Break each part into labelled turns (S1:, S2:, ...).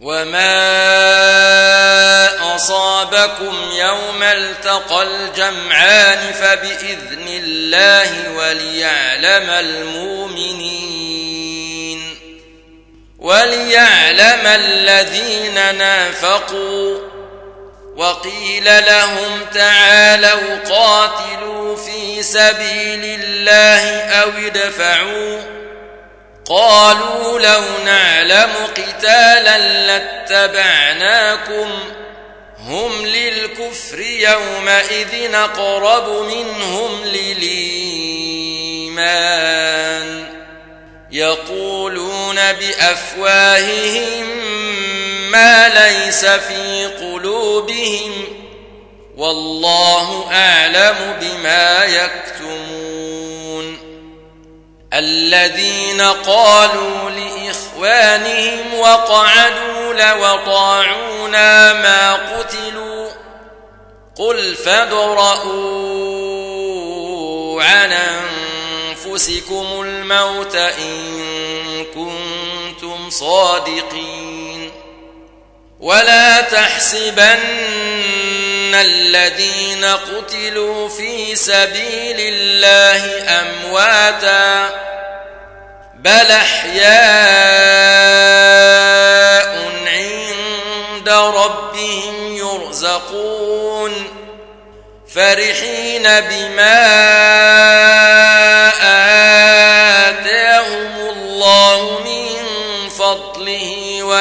S1: وما أصابكم يوم التقى الجمعان فبإذن الله وليعلم الذين نافقوا. وقيل لهم تعالوا قاتلوا في سبيل الله أو ادفعوا، قالوا لو نعلم قتالا لاتبعناكم، هم للكفر يومئذ أقرب منهم للإيمان، يقولون بأفواههم ما ليس في قلوبهم والله أعلم بما يكتمون. الذين قالوا لإخوانهم وقعدوا لو أطاعونا ما قتلوا، قل فادرءوا عن أنفسكم الموت إن كنتم صادقين. ولا تحسبن الذين قتلوا في سبيل الله أمواتا، بل أحياء عند ربهم يرزقون، فرحين بما آتاهم الله من فضله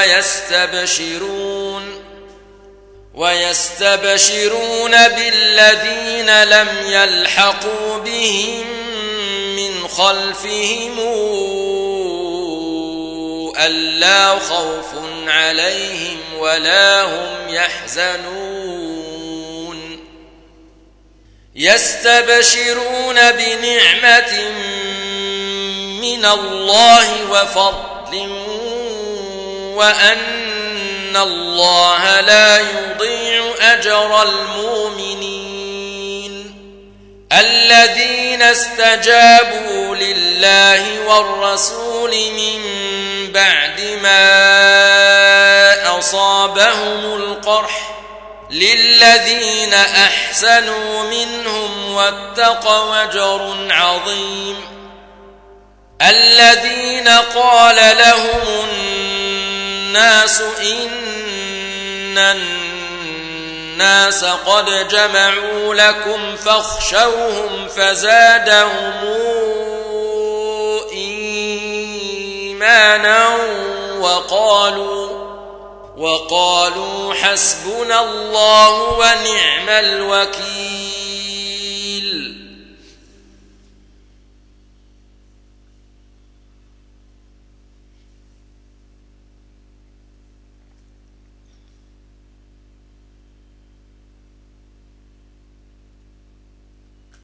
S1: ويستبشرون بالذين لم يلحقوا بهم من خلفهم ألا خوف عليهم ولا هم يحزنون. يستبشرون بنعمة من الله وفضل وأن الله لا يضيع أجر المؤمنين. الذين استجابوا لله والرسول من بعد ما أصابهم القرح للذين أحسنوا منهم واتقوا أجر عظيم. الذين قال لهم الناس إن الناس قد جمعوا لكم فاخشوهم فزادهم إيمانا وقالوا حسبنا الله ونعم الوكيل.